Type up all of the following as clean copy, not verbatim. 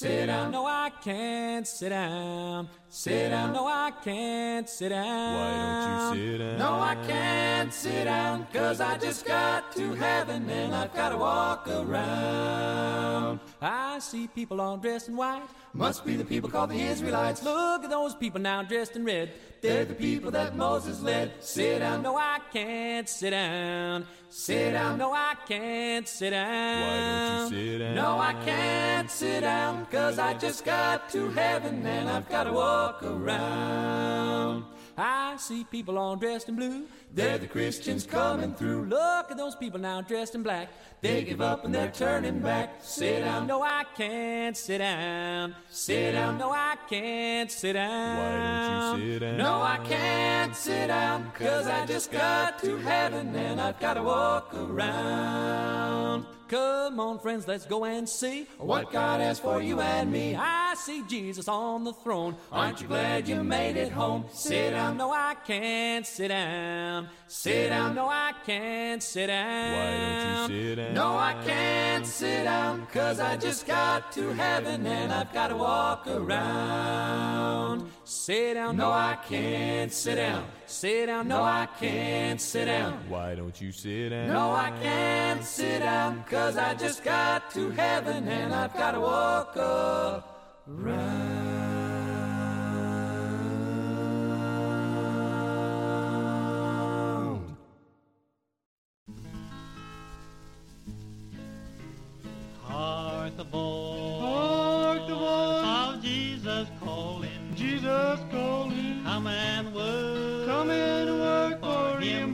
Sit down, no I can't sit down. Sit down, no I can't sit down. Why don't you sit down? No I can't sit down, 'cause I just got to heaven and I've got to walk around. I see people all dressed in white, must be the people called the Israelites. Look at those people now dressed in red, they're the people that Moses led. Sit down, no I can't sit down. Sit down, no I can't sit down. Why don't you sit down? No I can't sit down, 'cause I just got to heaven and I've got to walk around. I see people all dressed in blue, they're the Christians coming through. Look at those people now dressed in black, they give up and they're turning back. Sit down, no I can't sit down. Sit down, no I can't sit down. Why don't you sit down? No I can't sit down, 'cause I just got to heaven and I've got to walk around. Come on friends, let's go and see what God has for you and me. I see Jesus on the throne, aren't you glad you made it home? Sit down, no I can't sit down. Sit down, no I can't sit down. Why don't you sit down? No I can't sit down, 'cause I just got to heaven and I've got to walk around. Sit down, no I can't sit down. Sit down, no I can't sit down. Why don't you sit down? No I can't sit down, 'cause I just got to heaven and I've got to walk around. Hark the voice of Jesus calling. Jesus calling. Come and work. Come and work for him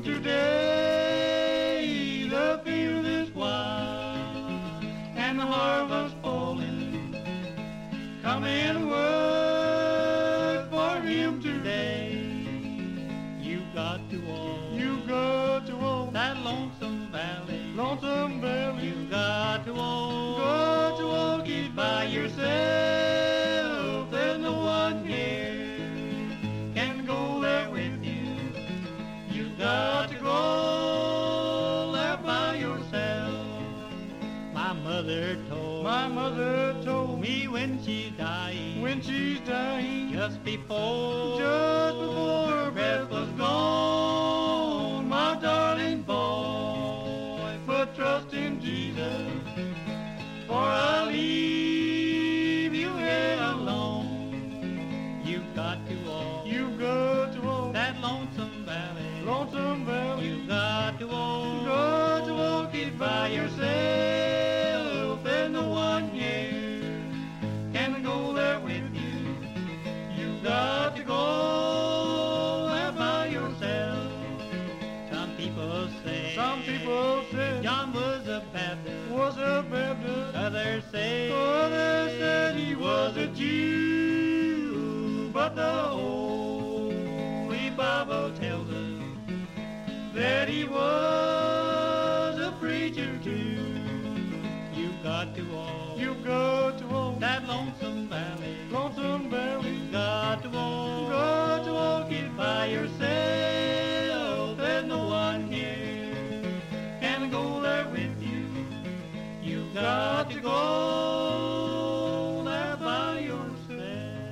today. The field is wide and the harvest falling. Come and work for him today. You got to walk. You got to walk that lonesome valley. Lonesome valley. You got to walk. Got to walk it by yourself. There's no one here can go there with you. You got to go there by yourself. My mother told me when she's dying. Just before her breath was gone, my darling boy, put trust in Jesus, for I'll leave you here alone. You got to walk. You got to walk that lonesome valley. Lonesome valley. You got to walk. Got to walk it by yourself. There's no one here can go there with you. You got to go there by yourself. Some people say John was a Baptist. Others say he was a Jew. But the Holy Bible tells us that he was a preacher too. You got to walk. You got to walk that lonesome valley. Lonesome valley. You got to walk. Got to walk it by yourself. There's no one here can go there with you. You got to go there by yourself.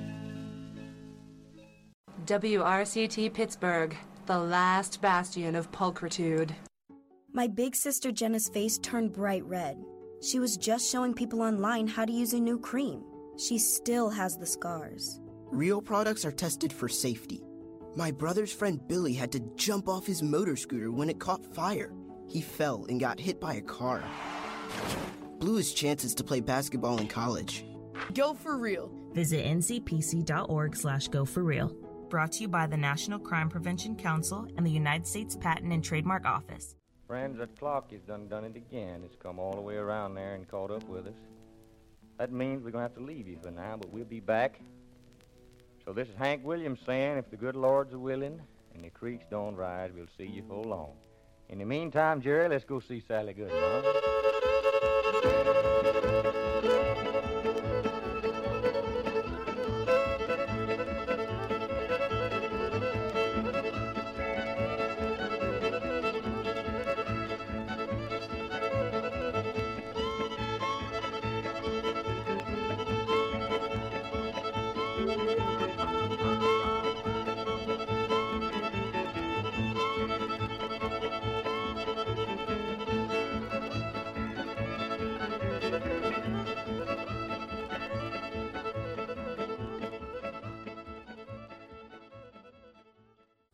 WRCT Pittsburgh, the last bastion of pulchritude. My big sister Jenna's face turned bright red. She was just showing people online how to use a new cream. She still has the scars. Real products are tested for safety. My brother's friend Billy had to jump off his motor scooter when it caught fire. He fell and got hit by a car. Blew his chances to play basketball in college. Go for real. Visit ncpc.org/goforreal. Brought to you by the National Crime Prevention Council and the United States Patent and Trademark Office. Friends, that clock has done it again. It's come all the way around there and caught up with us. That means we're going to have to leave you for now, but we'll be back. So this is Hank Williams saying, if the good Lord's a willing and the creeks don't rise, we'll see you full long. In the meantime, Jerry, let's go see Sally Goodman, huh?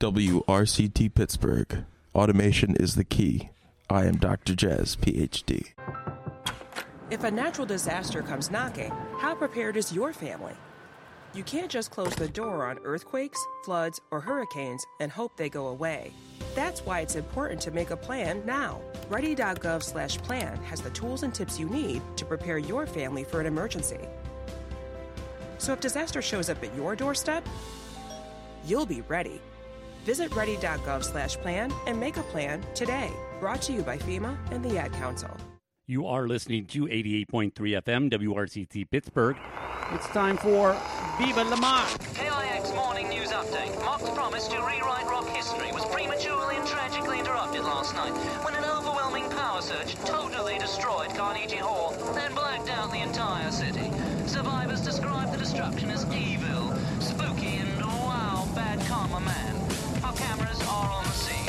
WRCT Pittsburgh. Automation is the key. I am Dr. Jazz, PhD. If a natural disaster comes knocking, how prepared is your family? You can't just close the door on earthquakes, floods, or hurricanes and hope they go away. That's why it's important to make a plan now. Ready.gov/plan has the tools and tips you need to prepare your family for an emergency. So if disaster shows up at your doorstep, you'll be ready. Visit ready.gov/plan and make a plan today. Brought to you by FEMA and the Ad Council. You are listening to 88.3 FM WRCT Pittsburgh. It's time for Viva La Marque! KIX Morning News Update. Mark's promise to rewrite rock history was prematurely and tragically interrupted last night when an overwhelming power surge totally destroyed Carnegie Hall and blacked out the entire city. Survivors describe the destruction as evil, spooky, and wow, bad karma man. Our cameras are on the scene.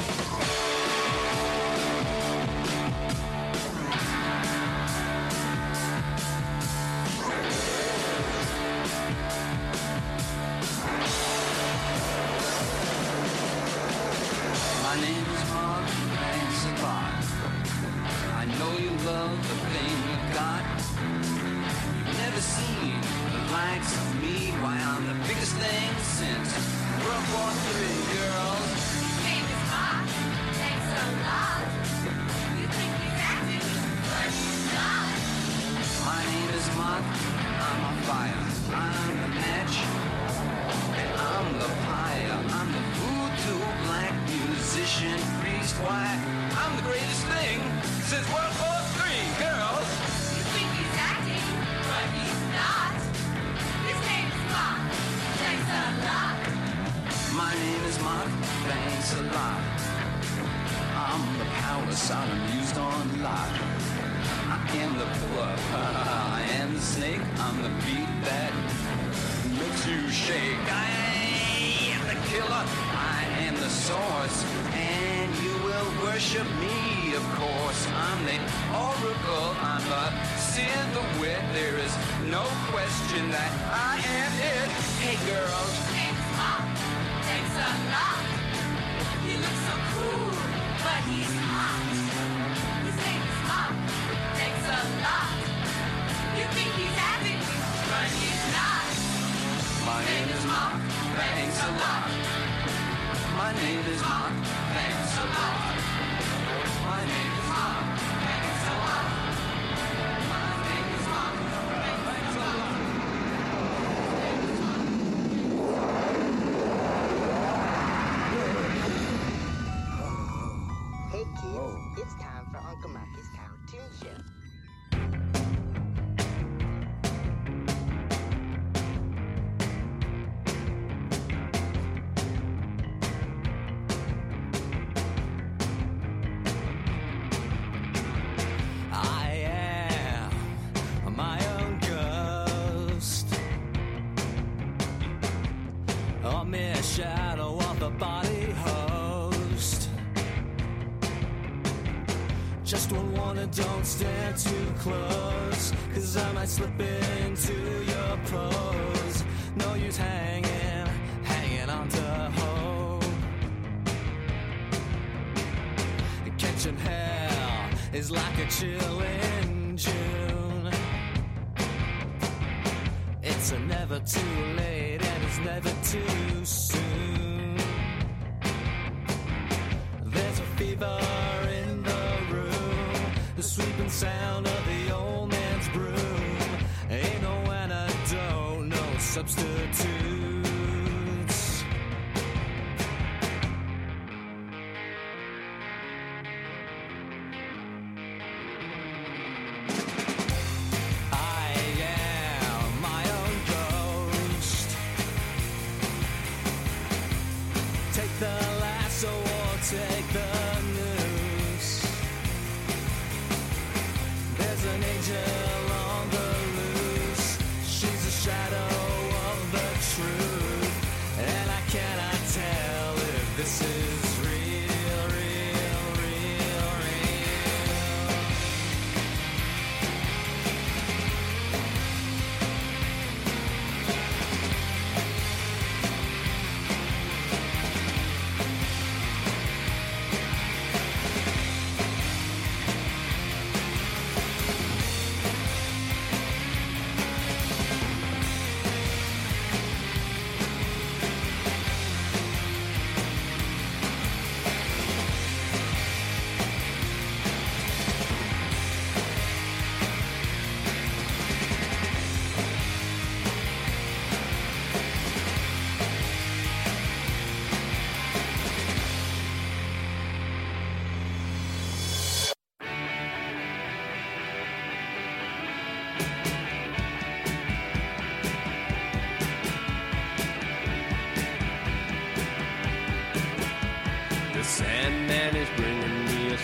My name is Mark, thanks a lot. I know you love the thing you've got. You've never seen the likes of me. Why, I'm the biggest thing since World War III, girls. His name is Mark, thanks a lot. You think he's acting, but he's not. My name is Mark, I'm on fire. I'm the match, and I'm the pyre. I'm the voodoo black musician priest. Why, I'm the greatest thing since World War III, girls. You think he's acting, but he's not. His name is Mark, thanks a lot. My name is Mark, thanks a lot. I'm the power Sodom used on Lot. I am the pillar, I am the snake. I'm the beat that makes you shake. I am the killer, I am the source, and you will worship me, of course. I'm the oracle, I'm the sin, the wit. There is no question that I am it. Hey girls. His name is Mark, thanks a lot. He looks so cool, but he's hot. His name is Mark, thanks a lot. You think he's acting, but he's not. My name is Mark, thanks a lot. My name is Mark, thanks a lot. My name is Mark, thanks a lot. My name is Mark, thanks a lot. Hey kids, it's time for Uncle Marky's Cartoon Show. Shadow of the body host. Just one and don't stand too close, 'cause I might slip into your pose. No use hanging on to hope. Catching hell is like a chill in June. It's a never too late and it's never too soon. There's a fever in the room, the sweeping sound of the old man's broom. Ain't no antidote, no substitutes. Take the news. There's an angel on the loose. She's a shadow of the truth.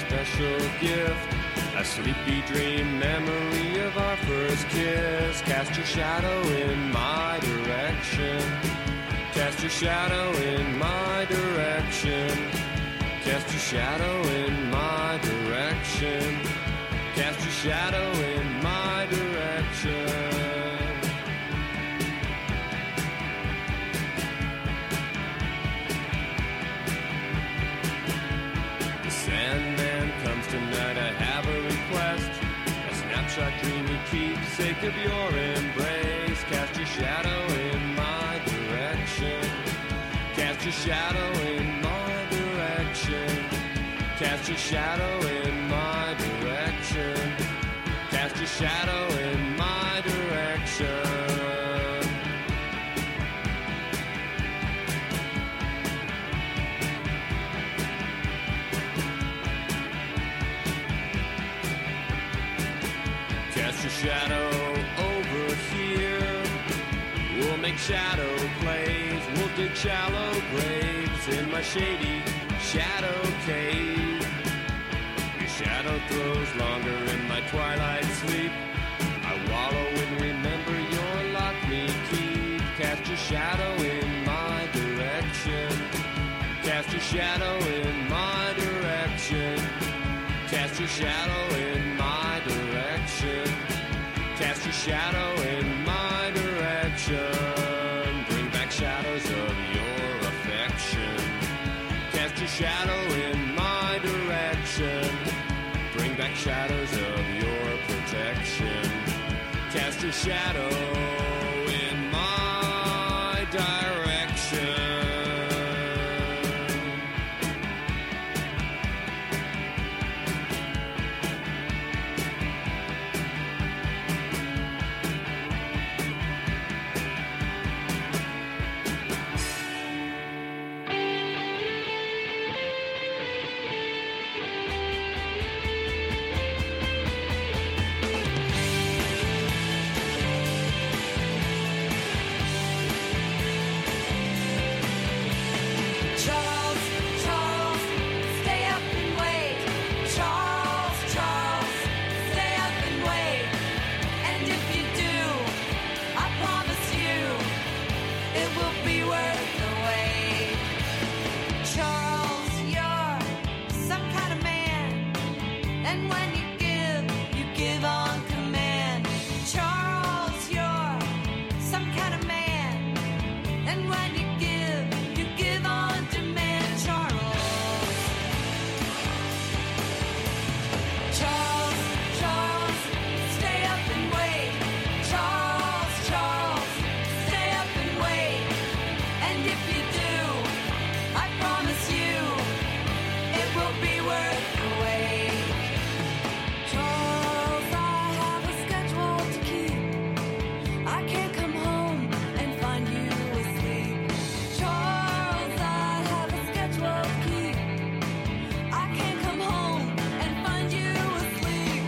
special gift, a sleepy dream memory of our first kiss. Cast your shadow in my direction. Cast your shadow in my direction. Cast your shadow in my direction. Cast your shadow in my direction. The Sandman comes tonight, I have a request. A snapshot dreamy keepsake of your embrace. Cast your shadow in my direction. Cast your shadow in my direction. Cast your shadow in my direction. Cast your shadow in my direction. Cast your shadow over here. We'll make shadow plays. We'll dig shallow graves in my shady shadow cave. Your shadow throws longer in my twilight sleep. I wallow and remember your lock me key. Cast your shadow in my direction. Cast your shadow in my direction. Cast your shadow in my direction. Cast your shadow in my direction. Bring back shadows of your affection. Cast your shadow in my direction. Bring back shadows of your protection. Cast your shadow in my direction. Charles, Charles, stay up and wait. Charles, Charles, stay up and wait. And if you do, I promise you, it will be worth the wait. Charles, you're some kind of man, and when you give on command. Charles, you're some kind of man, and when you give on demand. Charles, Charles, stay up and wait. Charles, Charles, stay up and wait. And if you do, I promise you, it will be worth the wait. Charles, I have a schedule to keep. I can't come home and find you asleep. Charles, I have a schedule to keep. I can't come home and find you asleep.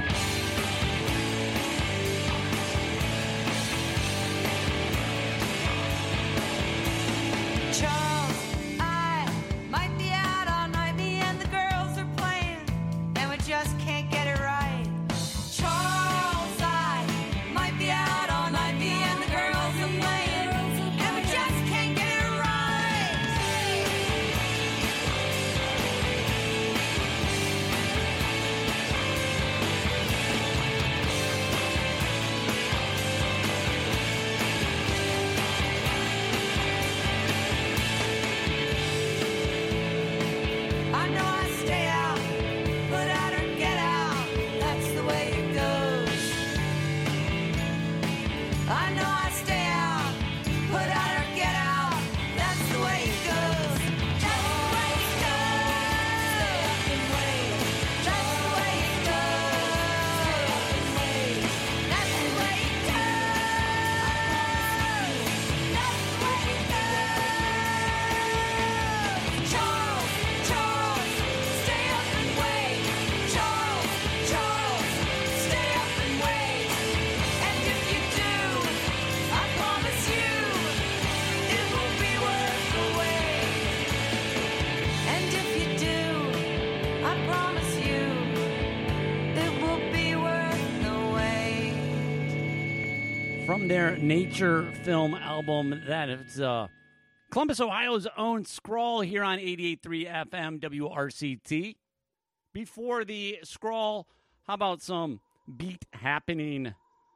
Charles, I might be out all night, me and the girls are playing, and we just can't get it right. Charles, I might be out all night, me and the girls are playing, and we just can't get it right. I know I stay out, put out or get out, that's the way it goes. I know I stay out, put out or get out, that's the way it goes. That's the way it goes. Stay up and wait. That's the way it goes. Stay up and wait. That's the way it goes. That's the way it goes. Charles, Charles, stay up and wait. Charles, Charles, stay up and wait. And if you do, from their Nature film album. That is Columbus, Ohio's own Scrawl here on 88.3 FM WRCT. Before the Scrawl, how about some beat happening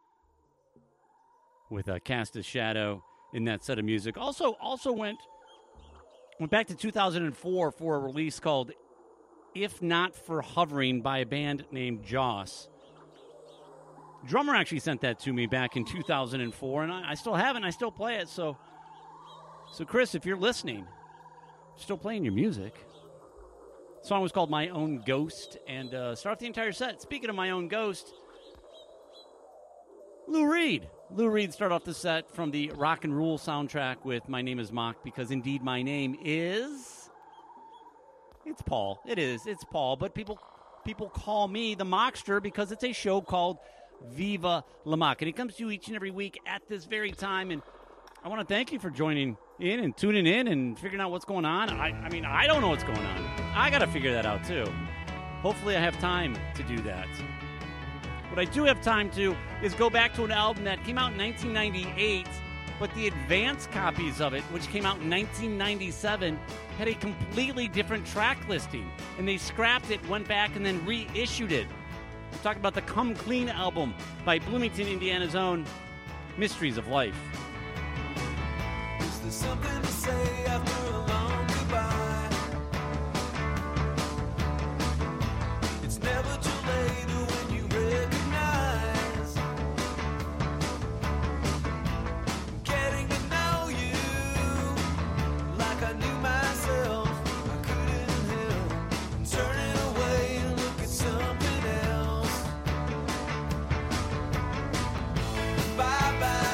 with Cast a Shadow in that set of music. Also went back to 2004 for a release called If Not For Hovering by a band named Joss. Drummer actually sent that to me back in 2004, and I still have it, and I still play it. So Chris, if you're listening, I'm still playing your music. The song was called My Own Ghost, and start off the entire set. Speaking of My Own Ghost, Lou Reed. Lou Reed started off the set from the Rock and Roll soundtrack with My Name is Mock, because indeed my name is... It's Paul. It's Paul, but people call me the Mockster because it's a show called Viva La Mock, and it comes to you each and every week at this very time, and I want to thank you for joining in and tuning in and figuring out what's going on. I mean, I don't know what's going on. I got to figure that out, too. Hopefully I have time to do that. What I do have time to is go back to an album that came out in 1998, but the advance copies of it, which came out in 1997, had a completely different track listing, and they scrapped it, went back, and then reissued it. We're talking about the Come Clean album by Bloomington, Indiana's own Mysteries of Life. Is there something to say after a long goodbye? It's never too late when you recognize getting to know you like I knew myself. I couldn't help turning away and look at something else. Bye-bye.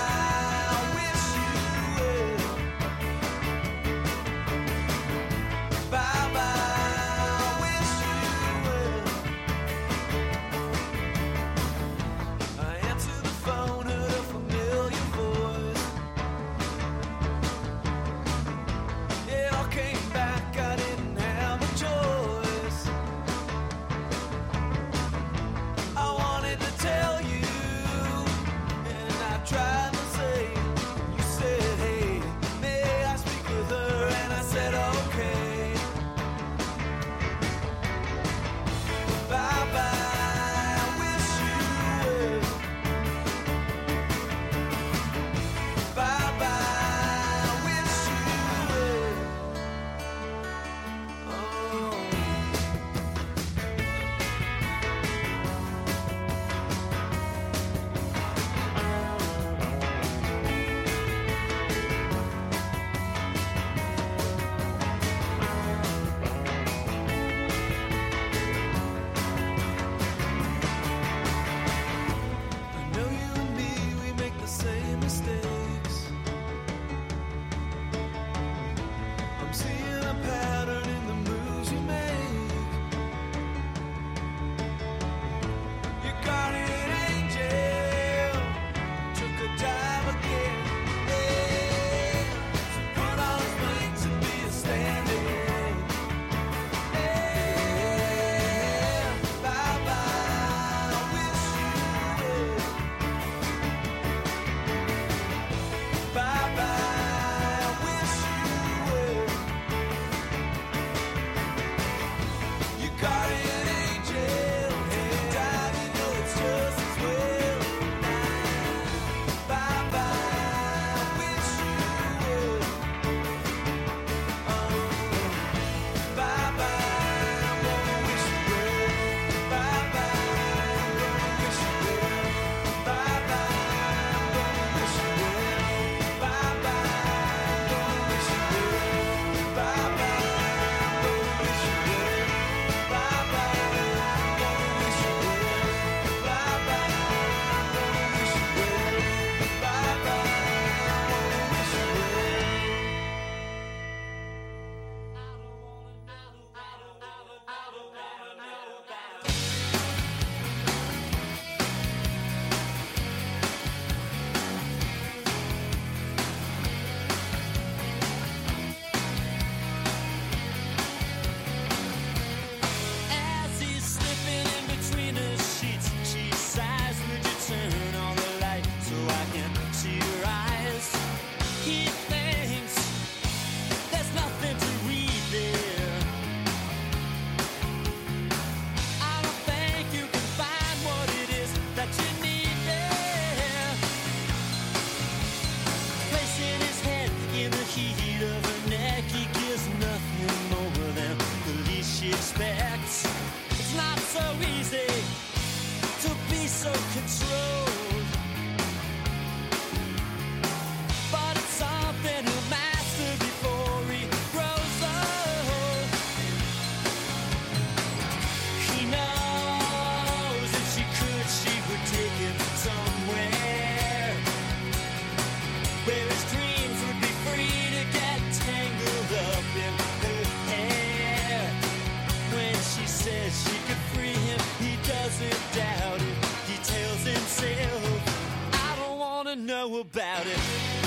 know about it.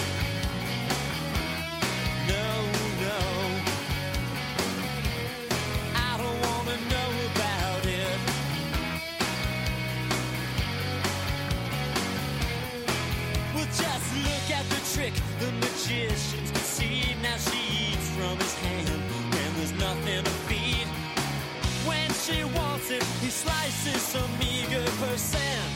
No, no. I don't wanna know about it. Well, just look at the trick the magician's conceived. Now she eats from his hand, and there's nothing to feed. When she wants it, he slices some meager percent.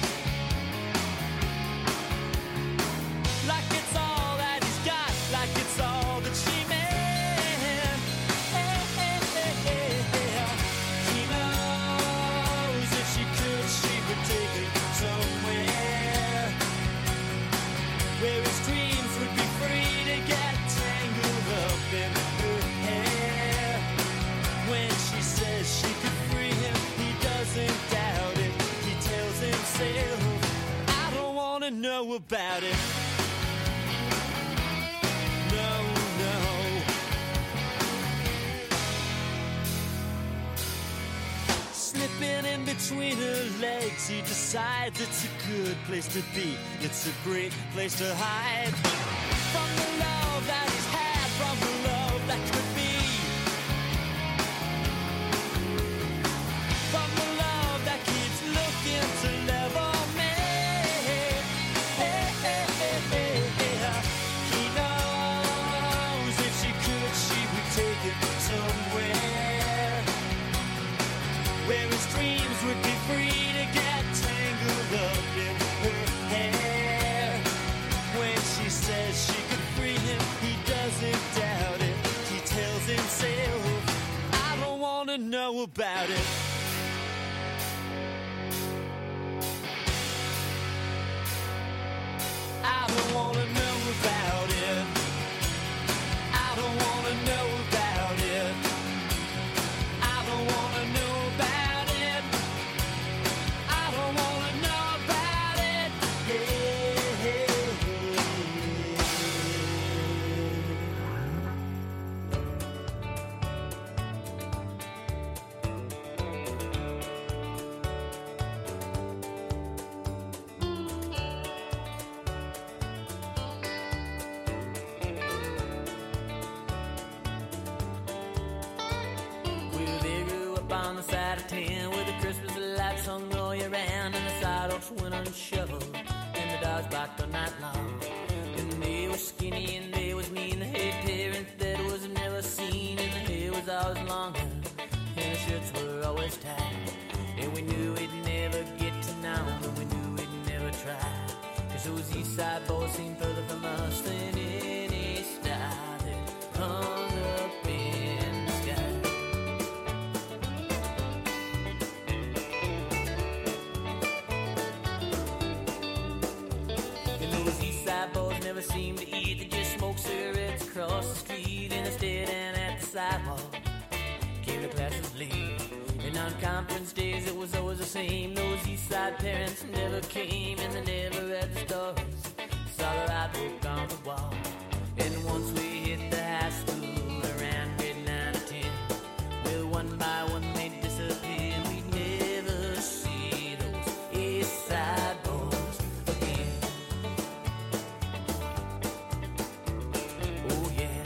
Like it's all that he's got, like it's all that she meant. Hey, hey, hey, hey, hey. He knows if she could, she would take it somewhere where his dreams would be free to get tangled up in her hair. When she says she could free him, he doesn't doubt it. He tells himself, I don't wanna know about it. No, no. Slipping in between her legs, he decides it's a good place to be. It's a great place to hide from the love that he's had, from the love that could be, from the love that keeps looking to level me. Hey, hey, hey, hey, hey. He knows if she could, she would take it somewhere where his dreams would be free to get tangled up in her hair. When she says she could free him, he doesn't doubt it. He tells himself, I don't wanna know about it. I don't wanna know about it. I don't wanna know about it. I don't wanna know about it. I don't wanna know about it. Well, they grew up on the side of town where the Christmas lights hung all year round, and the sidewalks went unshoveled, and the dogs barked all night long. And they were skinny and they was mean, the hair parents that was never seen, and the hair was always longer, and the shirts were always tight. And we knew we'd never get to know, and we knew we'd never try, 'cause those east side boys seemed further from us than any star that hung up in the sky. And those east side boys never seemed to eat, they just smoked cigarettes across the street, and they stared down at the sidewalk, came to classes late. And on conference days it was always the same, those east side parents never came, and they never read the stories, saw the right book on the wall. And once we hit the high school around grade 9 or 10, well, one by one they disappear, and we'd never see those east side boys again. Oh yeah.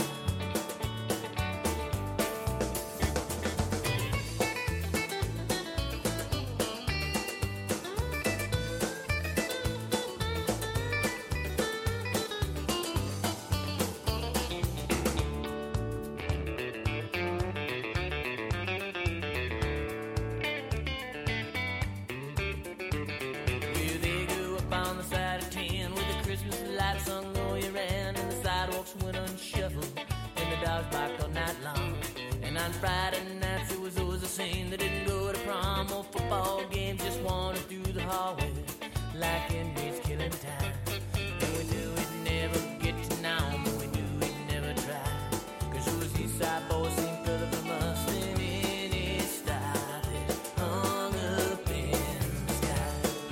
Well, they grew up on the side of town where the Christmas lights hung all year round, and the sidewalks went unshuffled, and the dogs barked all night long. And on Friday nights it was always the same, they didn't go to prom or football games, just wandered through the hallway like inmates killing time. And we knew we'd never get to know 'em, and we knew we'd never try, 'cause those east side boys seemed further from us than any star that hung up in the sky.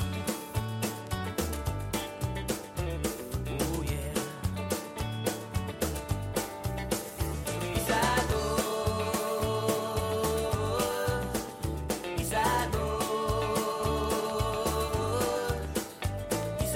Oh yeah. East side boys, east side boys, east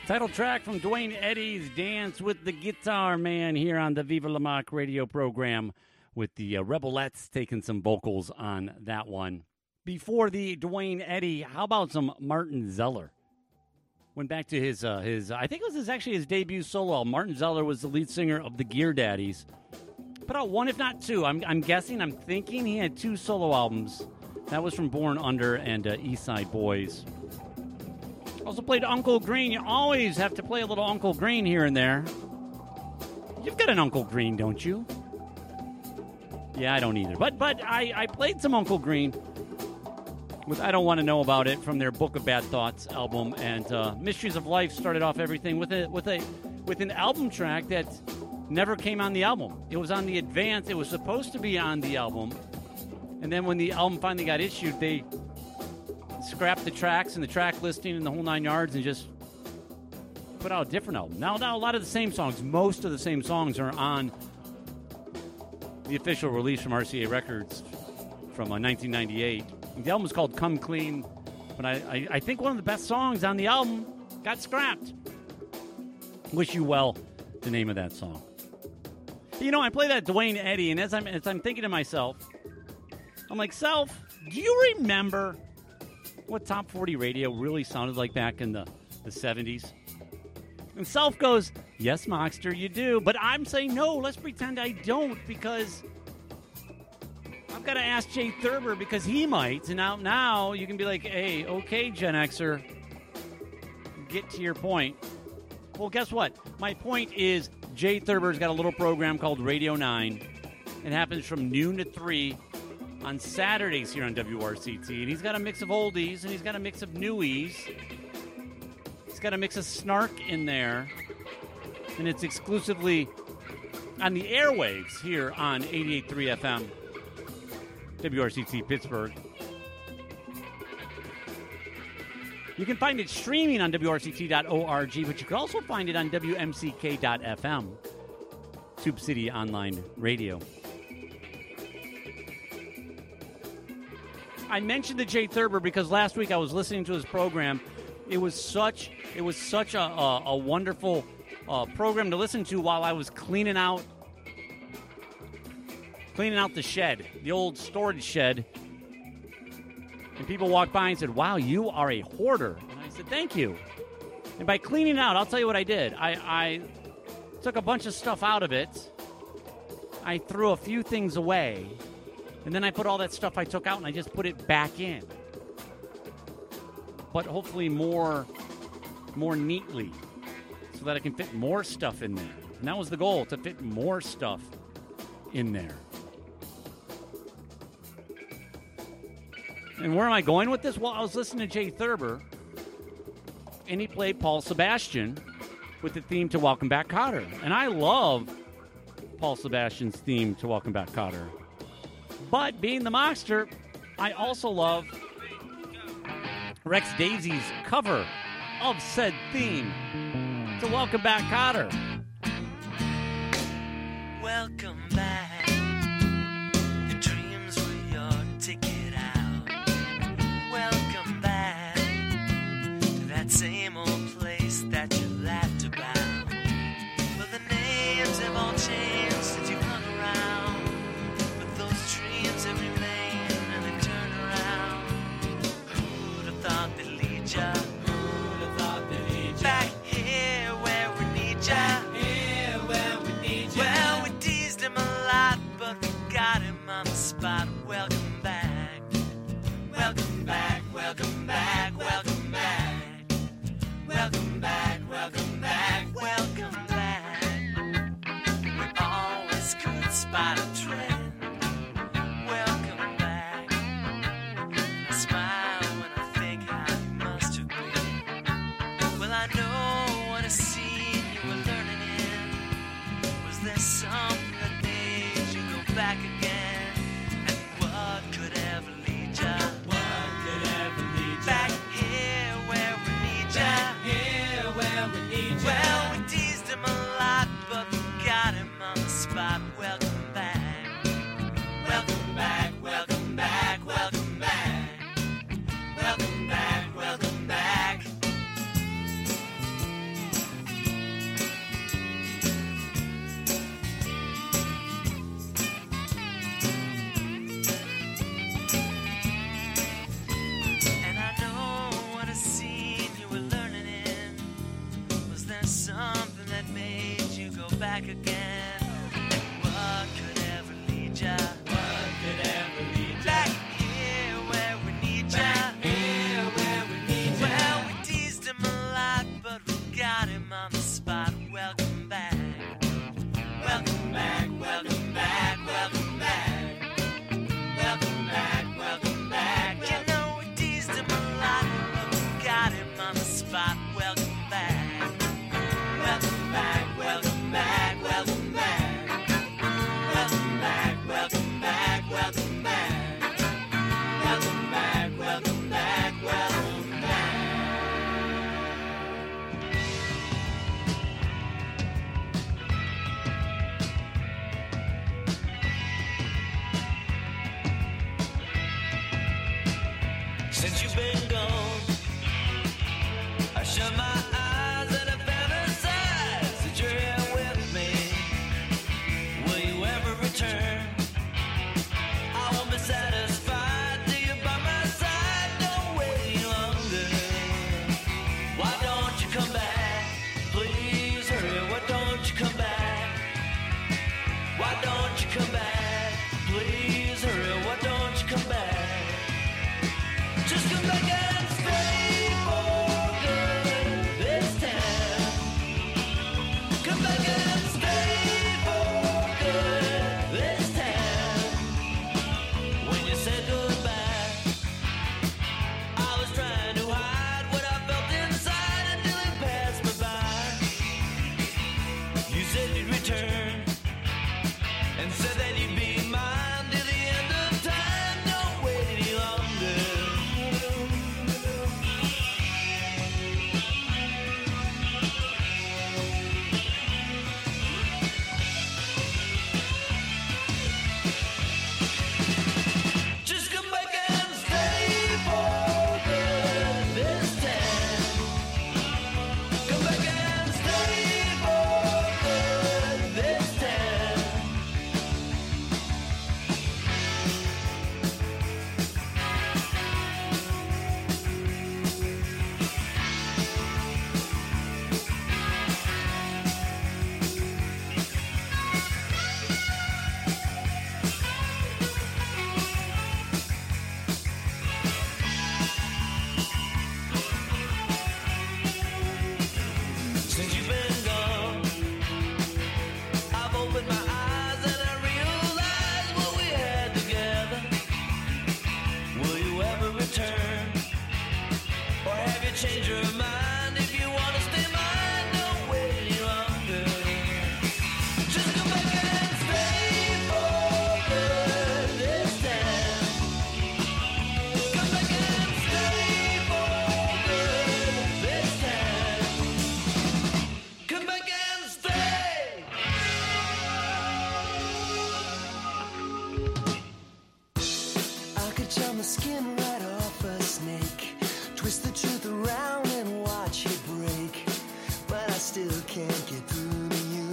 Title track from Dwayne Eddy's Dance with the Guitar Man here on the Viva La Mock radio program with the Rebelettes taking some vocals on that one. Before the Dwayne Eddy, how about some Martin Zeller? Went back to his I think it was actually his debut solo album. Martin Zeller was the lead singer of the Gear Daddies. Put out one, if not two. I'm thinking he had 2 solo albums. That was from Born Under and East Side Boys. Also played Uncle Green. You always have to play a little Uncle Green here and there. You've got an Uncle Green, don't you? Yeah, I don't either. But I played some Uncle Green with I Don't Want to Know About It from their Book of Bad Thoughts album. And Mysteries of Life started off everything with an album track that never came on the album. It was on the advance. It was supposed to be on the album. And then when the album finally got issued, they scrapped the tracks and the track listing and the whole 9 yards and just put out a different album. Now a lot of the same songs, most of the same songs are on the official release from RCA Records from 1998. The album is called Come Clean, but I think one of the best songs on the album got scrapped. Wish You Well, the name of that song. You know, I play that Dwayne Eddy, and as I'm thinking to myself, I'm like, Self, do you remember what Top 40 radio really sounded like back in the 70s? And Self goes, yes, Mockster, you do. But I'm saying, no, let's pretend I don't, because I've got to ask Jay Thurber, because he might. And now you can be like, hey, okay, Gen Xer, get to your point. Well, guess what? My point is Jay Thurber's got a little program called Radio 9. It happens from noon to 3 on Saturdays here on WRCT. And he's got a mix of oldies, and he's got a mix of newies. He's got a mix of snark in there. And it's exclusively on the airwaves here on 88.3 FM, WRCT Pittsburgh. You can find it streaming on WRCT.org, but you can also find it on WMCK.FM, Tube City Online Radio. I mentioned the Jay Thurber because last week I was listening to his program. It was such a wonderful program to listen to while I was cleaning out the shed, the old storage shed. And people walked by and said, wow, you are a hoarder. And I said, thank you. And by cleaning out, I'll tell you what I did. I took a bunch of stuff out of it. I threw a few things away. And then I put all that stuff I took out and I just put it back in. But hopefully more neatly so that I can fit more stuff in there. And that was the goal, to fit more stuff in there. And where am I going with this? Well, I was listening to Jay Thurber, and he played Paul Sebastian with the theme to Welcome Back, Kotter. And I love Paul Sebastian's theme to Welcome Back, Kotter. But being the Mockster, I also love Rex Daisy's cover of said theme to Welcome Back, Kotter. Welcome back. Your dreams were your ticket out. Welcome back to that same old place that you laughed about. Well, the names have all changed since you've hung around, but those dreams have remained and they turn around. Who'd have thought they'd lead ya? Who'd have thought they'd lead ya? Back here where we need ya. Well, we teased him a lot, but we got him on the spot. Welcome back. Welcome back, welcome back, welcome back. back again. What could ever lead ya? What could ever lead ya? Back here where we need ya. Back here where we need ya. Well, we teased him a lot, but we got him on the spot. Welcome back. Welcome back, welcome back, welcome back. Welcome back, welcome back. You know we teased him a lot, but we got him on the spot. Welcome back. Welcome back, welcome back, welcome back. Welcome back, welcome back, welcome back. Welcome back, welcome back, welcome back. Since you've been gone, I shut my eyes and I fantasize that you're here with me. Will you ever return? I won't be satisfied till you're by my side. Don't wait any longer. Why don't you come back? Please hurry. Why don't you come back? Why don't you come back? Please hurry. Why don't you come back? Just come back and stay for good this time. Come back and stay for good this time. When you said goodbye, I was trying to hide what I felt inside until it passed me by. You said you'd return and said that you'd be mine till the end of time. Don't wait any longer. Just come back and stay for good this time. Come back and stay for good this time. Since you've been gone, I've opened my eyes and I realized what we had together. Will you ever return? Or have you changed your mind? If you want to stay mine, don't wait any longer. Just come back and stay for good this time. Come back and stay for good this time. Come back and stay. I could charm the skin right off a snake, twist the truth around and watch it break, but I still can't get through to you.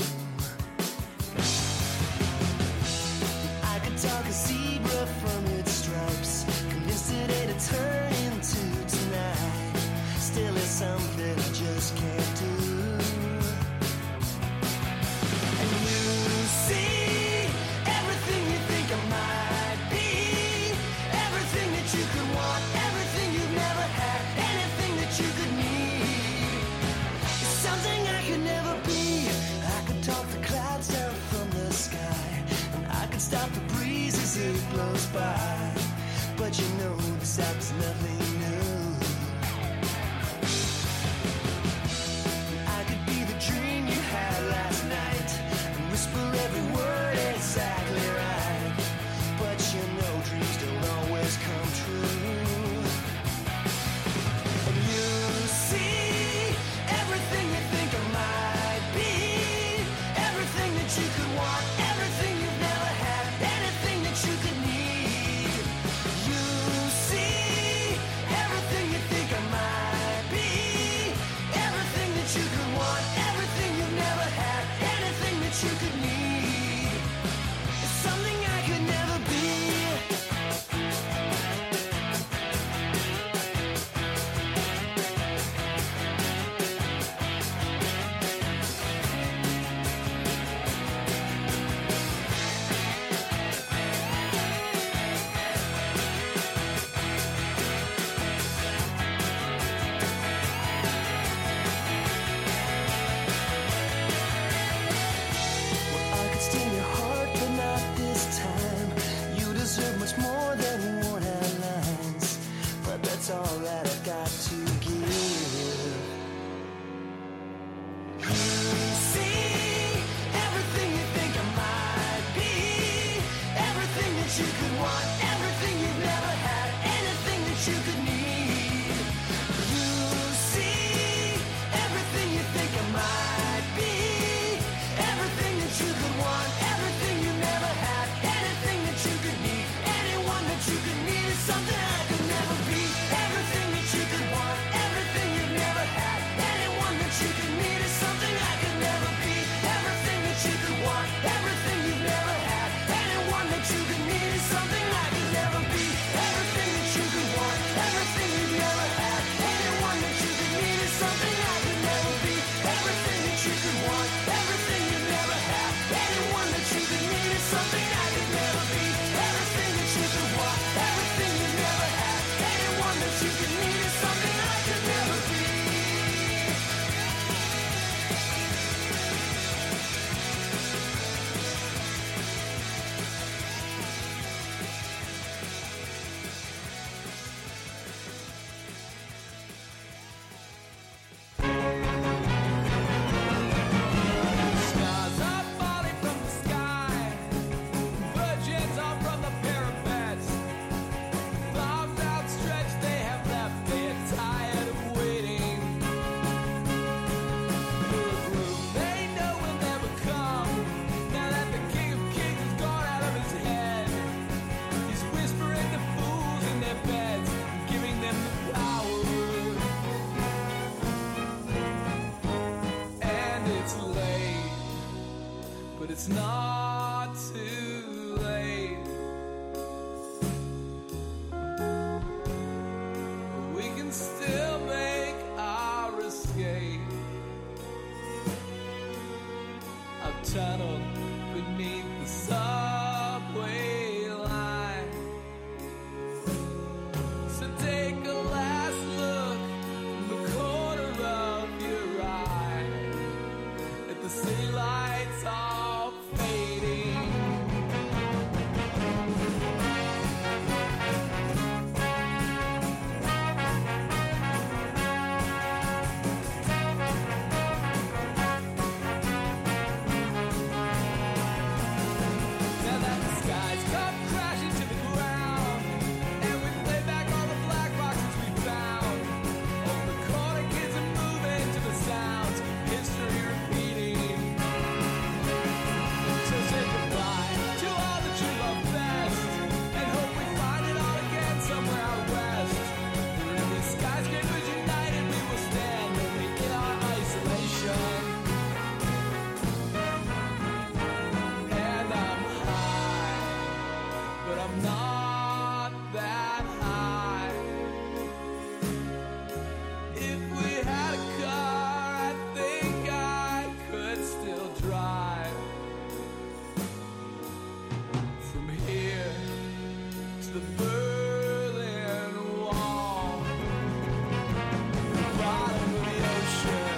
I could talk a zebra from its stripes, convinced it ain't a turn into tonight. Still is something I just can't do. And you see everything you think I might be, everything that you could want, everything you've never had, anything that you could need. It's something I could never be. I could talk the clouds down from the sky, and I could stop the breeze as it blows by. But you know this happens nothing new. I could be the dream you had last night and whisper every word exactly right. But you know dreams don't always come true. And you see everything you think I might be, everything that you could want, everything you've never had, anything that you could need. it's not too late. We can still make our escape. I've tunneled beneath the subway line. So take a last look in the corner of your eye at the city lights all fading. Now that the skies come crashing to the ground, and we play back all the black boxes we found. All the corner kids are moving to the sounds, history repeating. So say goodbye to all that you love best, and hope we find it all again somewhere out west. Where in these skyscrapers united we will stand only in our isolation. And I'm high, but I'm not that high. If we had a car, I think I could still drive from here to the Berlin Wall, bottom of the ocean.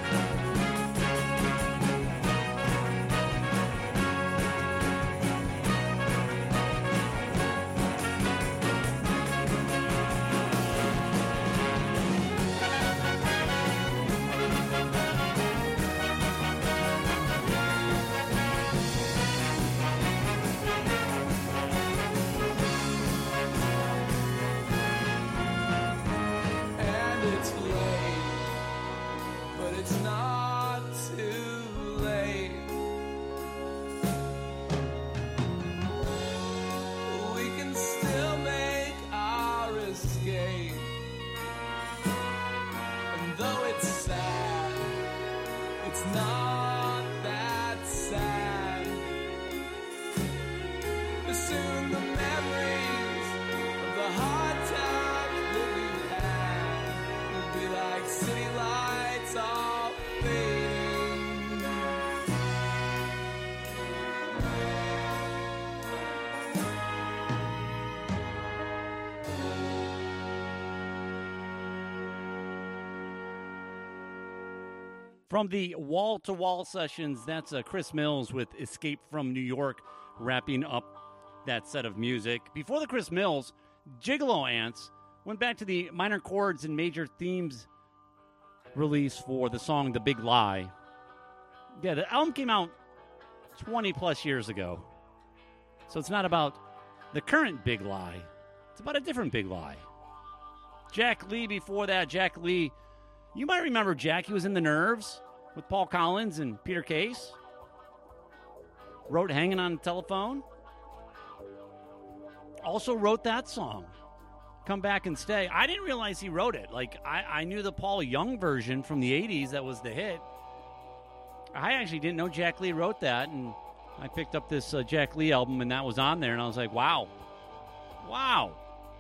And it's late, but it's not too late. We can still make our escape. And though it's sad, it's not that sad. But soon the memories of the hard times that we've had will be like city lights all fading. From the wall-to-wall sessions, that's Chris Mills with Escape from New York, wrapping up that set of music. Before the Chris Mills, Gigolo Ants went back to the minor chords and major themes release for the song The Big Lie. Yeah, the album came out 20-plus years ago. So it's not about the current Big Lie. It's about a different Big Lie. Jack Lee before that. Jack Lee, you might remember Jack. He was in The Nerves with Paul Collins and Peter Case. Wrote Hanging on the Telephone. Also wrote that song, Come Back and Stay. I didn't realize he wrote it. Like, I knew the Paul Young version from the 80s that was the hit. I actually didn't know Jack Lee wrote that, and I picked up this Jack Lee album, and that was on there, and I was like, wow. Wow.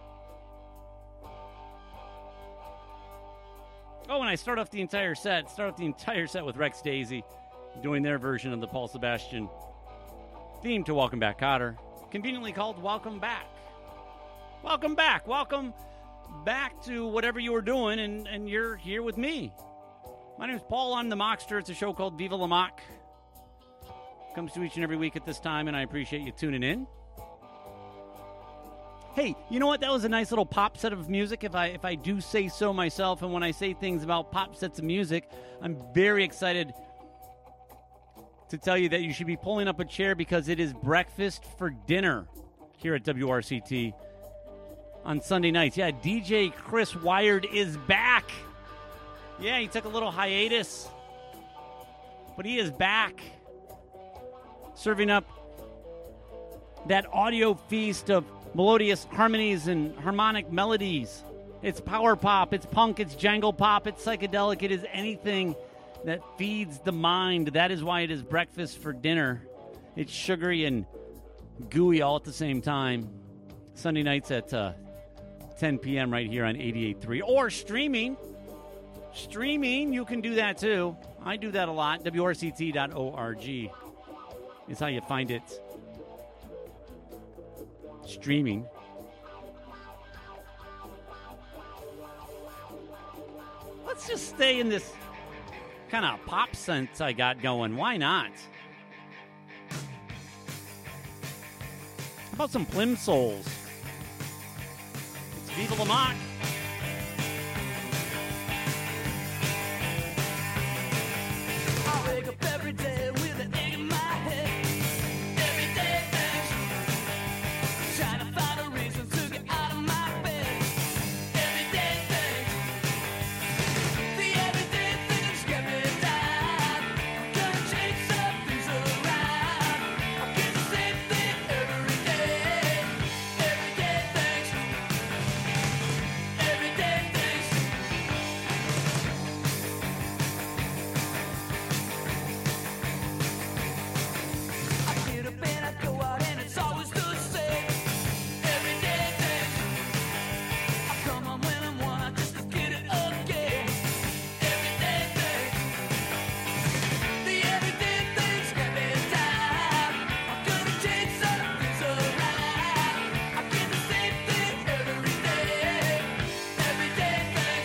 Oh, and I start off the entire set with Rex Daisy doing their version of the Paul Sebastian theme to Welcome Back, Kotter, conveniently called Welcome Back. Welcome back. Welcome back to whatever you were doing, and you're here with me. My name is Paul. I'm the Mockster. It's a show called Viva La Mock. Comes to each and every week at this time, and I appreciate you tuning in. Hey, you know what? That was a nice little pop set of music, if I do say so myself. And when I say things about pop sets of music, I'm very excited to tell you that you should be pulling up a chair because it is breakfast for dinner here at WRCT on Sunday nights. Yeah, DJ Chris Wired is back. Yeah, he took a little hiatus, but he is back, serving up that audio feast of melodious harmonies and harmonic melodies. It's power pop, it's punk, it's jangle pop, it's psychedelic. It is anything that feeds the mind. That is why it is breakfast for dinner. It's sugary and gooey all at the same time. Sunday nights at 10 p.m. right here on 88.3. Or streaming. Streaming, you can do that too. I do that a lot. WRCT.org is how you find it. Streaming. Let's just stay in this kind of pop sense I got going. Why not? How about some Plimsolls? It's Viva La Mock. I wake up every day with an egg in my head. Every day, thanks. Trying to find a reason to get out of my bed. Every day, thanks. The everyday things get me down. Gonna change some things around. I get the same thing every day. Every day, thanks. Every day, thanks. I get up and I go out and it's always the same. Every day, thanks. I come on when I want just to get it again. Every day, thanks. The everyday things get me down. I'm gonna change some things around. I get the same thing every day. Every day, thanks.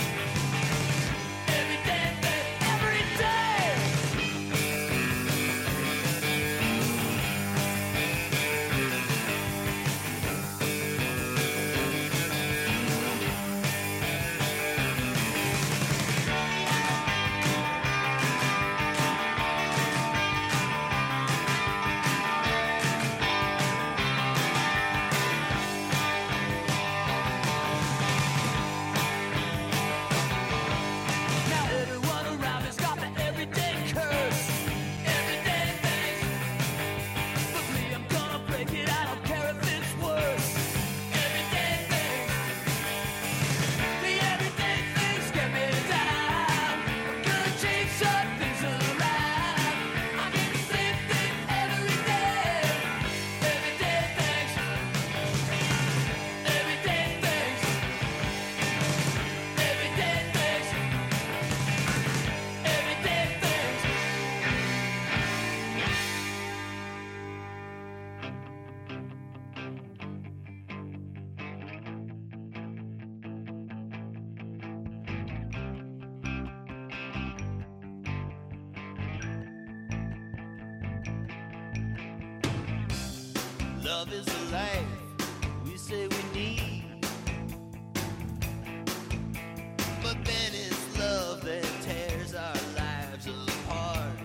Every day, thanks. Every day. Now everyone around me's got the everyday curse. Everyday things. But me, I'm gonna break it. I don't care if it's worse. Everyday things. The everyday things get me down. I'm gonna change some things around. I get the same thing every day. Everyday things. Everyday things. Everyday things. Everyday things. Love is the life we say we need. But then it's love that tears our lives apart.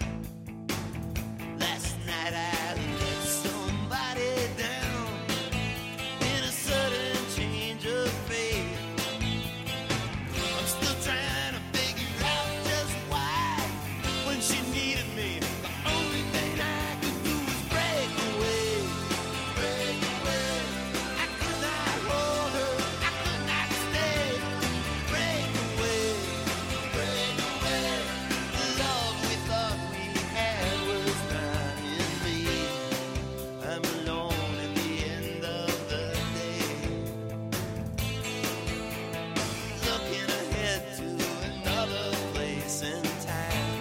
Last night I let somebody down in a sudden change of faith. I'm still trying to figure out just why. When she needed me, the only thing I could do was break away. Break away. I could not hold her, I could not stay. Break away, break away. The love we thought we had was not in me. I'm alone at the end of the day, looking ahead to another place and time,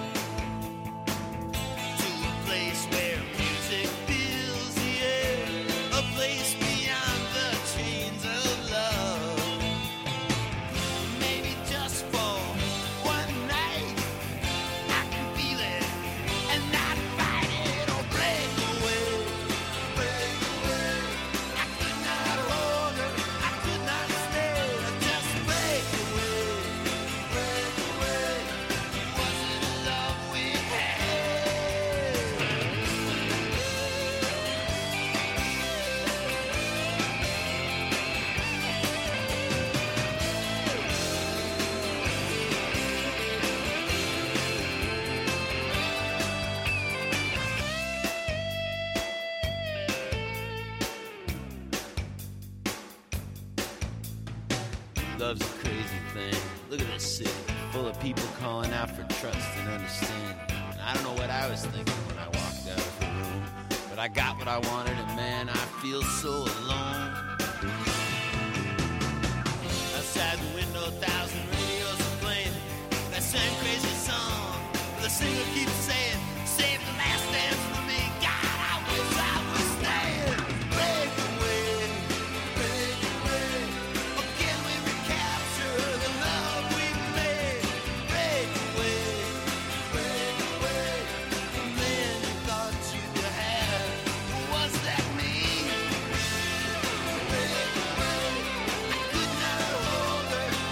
to a place where music fills the air, a place beyond the chains of love. Maybe just for one night I can feel it and not fight it or break away, break away. I could not hold her, I could not stay, just break away, break away. Was it a love we had? Love's a crazy thing. Look at this city, full of people calling out for trust and understanding. And I don't know what I was thinking when I walked walked out of the room. But I got what I wanted, and man, I feel so alone. Outside the window, 1,000 radios are playing that same crazy song. The singer keeps saying, save the last dance for me. God, I wish I was staying. Break away, break away. Or can we recapture the love we made? Break away, break away. The man you thought you had, was that me? Break away. I could not hold her.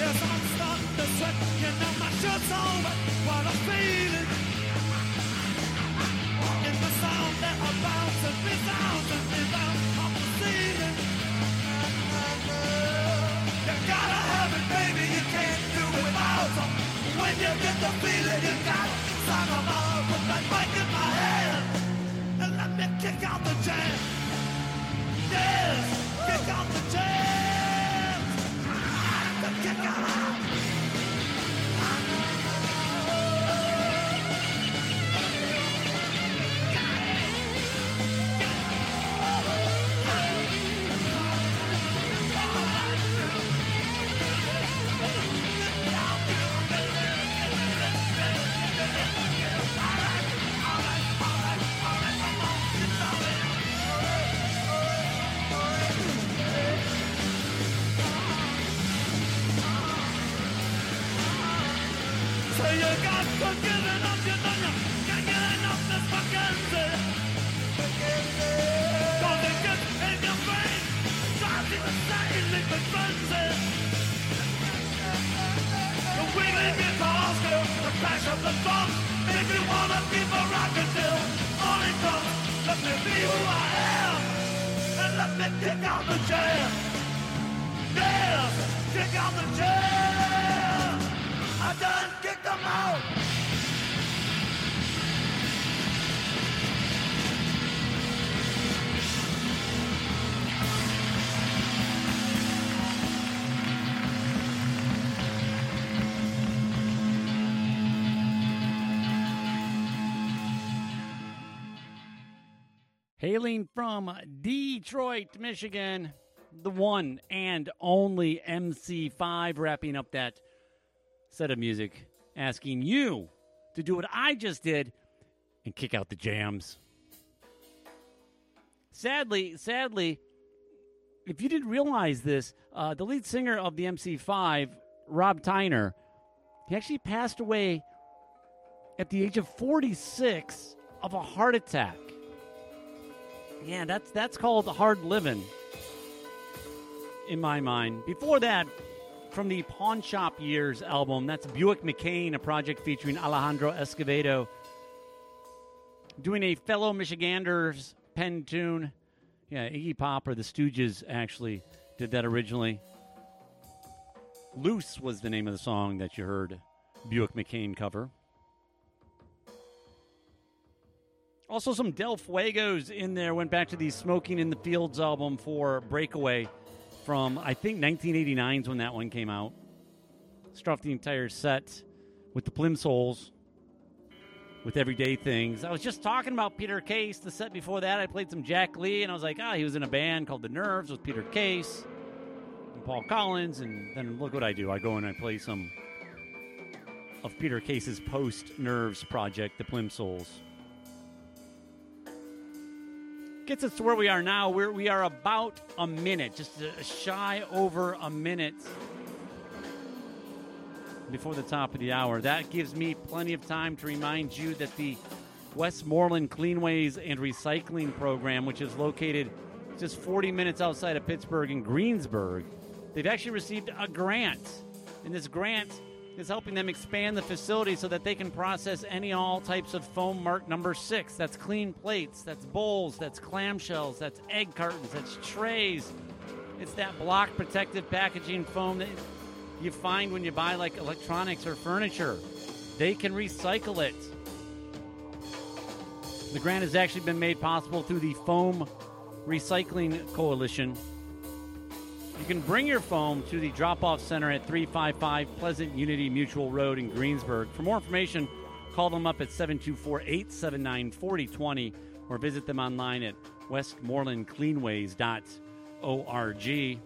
Yes, I'm starting to sweat. You know my shirt's all wet. What I'm feeling. In the sound that I bounce and resounds and rebounds off the ceiling. You gotta have it, baby. You can't do without it. When you get the feeling, you gotta sign them all. Put that mic in my hand and let me kick out the jam. Yes, kick out the jam. Kick out. So you got to give it up, you know you can't get enough this vacancy. Cause it gets in your brain, drives you insane, leave it frenzy. The wiggling guitars go, the crash of the drums, make me wanna keep a rockin' till morning comes. Let me be who I am, and let me kick out the jam. Yeah, kick out the jam. I done kicked them out. Hailing from Detroit, Michigan, the one and only MC5, wrapping up that set of music, asking you to do what I just did and kick out the jams. Sadly, if you didn't realize this, the lead singer of the MC5, Rob Tyner, he actually passed away at the age of 46 of a heart attack. Yeah, that's called hard living in my mind. Before that, from the Pawn Shop Years album, that's Buick McCain, a project featuring Alejandro Escovedo, doing a fellow Michiganders pen tune. Yeah, Iggy Pop or the Stooges actually did that originally. Loose was the name of the song that you heard Buick McCain cover. Also some Del Fuegos in there. Went back to the Smoking in the Fields album for Breakaway from, I think, 1989 is when that one came out. Struck the entire set with the Plimsouls, with Everyday Things. I was just talking about Peter Case. The set before that, I played some Jack Lee, and I was like, he was in a band called The Nerves with Peter Case and Paul Collins, and then look what I do. I go and I play some of Peter Case's post-Nerves project, the Plimsouls. Gets us to where we are now. We are about a minute, just a shy over a minute before the top of the hour. That gives me plenty of time to remind you that the Westmoreland Cleanways and Recycling Program, which is located just 40 minutes outside of Pittsburgh in Greensburg, they've actually received a grant. And this grant is helping them expand the facility so that they can process any and all types of foam marked number 6. That's clean plates, that's bowls, that's clamshells, that's egg cartons, that's trays. It's that block protective packaging foam that you find when you buy like electronics or furniture. They can recycle it. The grant has actually been made possible through the Foam Recycling Coalition. You can bring your foam to the drop-off center at 355 Pleasant Unity Mutual Road in Greensburg. For more information, call them up at 724-879-4020 or visit them online at westmorelandcleanways.org.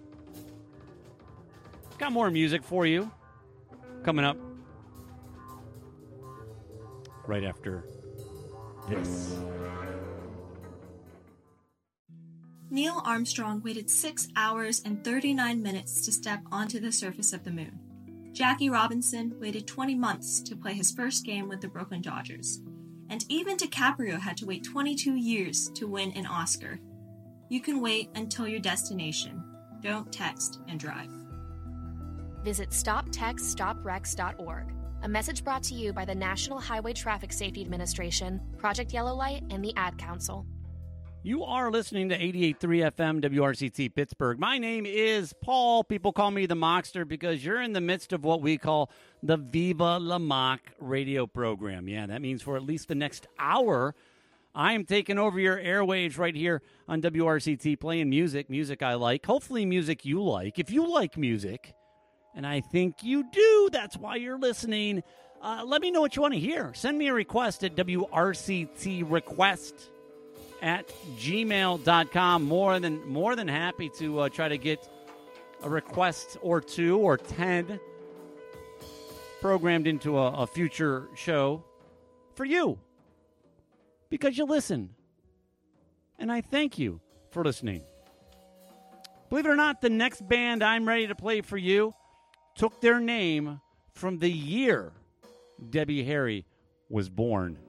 Got more music for you coming up right after this. Neil Armstrong waited 6 hours and 39 minutes to step onto the surface of the moon. Jackie Robinson waited 20 months to play his first game with the Brooklyn Dodgers. And even DiCaprio had to wait 22 years to win an Oscar. You can wait until your destination. Don't text and drive. visit stoptextsstopwrecks.org. A message brought to you by the National Highway Traffic Safety Administration, Project Yellow Light, and the Ad Council. You are listening to 88.3 FM WRCT Pittsburgh. My name is Paul. People call me the Mockster because you're in the midst of what we call the Viva La Mock radio program. Yeah, that means for at least the next hour, I am taking over your airwaves right here on WRCT, playing music I like, hopefully music you like. If you like music, and I think you do, that's why you're listening, let me know what you want to hear. Send me a request at WRCTrequest@gmail.com. More than happy to try to get a request or 2 or 10 programmed into a future show for you, because you listen, and I thank you for listening. Believe it or not, the next band I'm ready to play for you took their name from the year Debbie Harry was born.